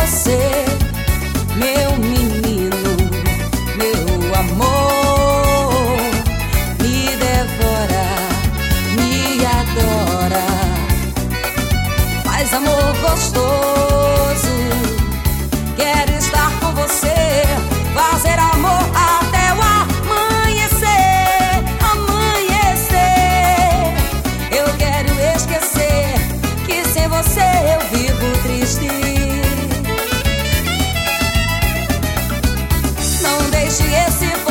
você, meu menino, meu amor. Me devora, me adora, faz amor gostoso. Quero estar com você, fazer amor até o amanhecer, amanhecer. Eu quero esquecer que sem você eu vivo triste. Não deixe esse